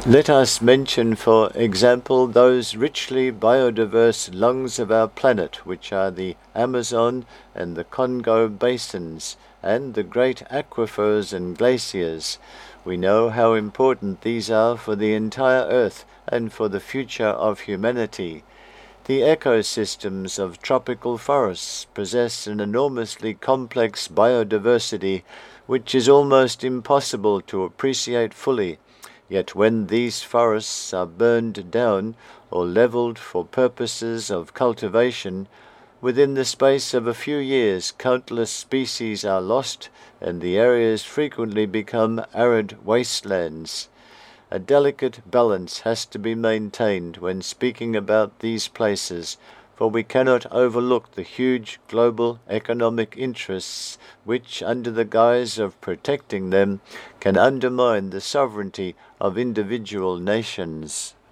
Let us mention, for example, those richly biodiverse lungs of our planet, which are the Amazon and the Congo basins, and the great aquifers and glaciers. We know how important these are for the entire Earth and for the future of humanity. The ecosystems of tropical forests possess an enormously complex biodiversity which is almost impossible to appreciate fully. Yet when these forests are burned down or levelled for purposes of cultivation, within the space of a few years countless species are lost and the areas frequently become arid wastelands. A delicate balance has to be maintained when speaking about these places, for we cannot overlook the huge global economic interests which, under the guise of protecting them, can undermine the sovereignty of individual nations.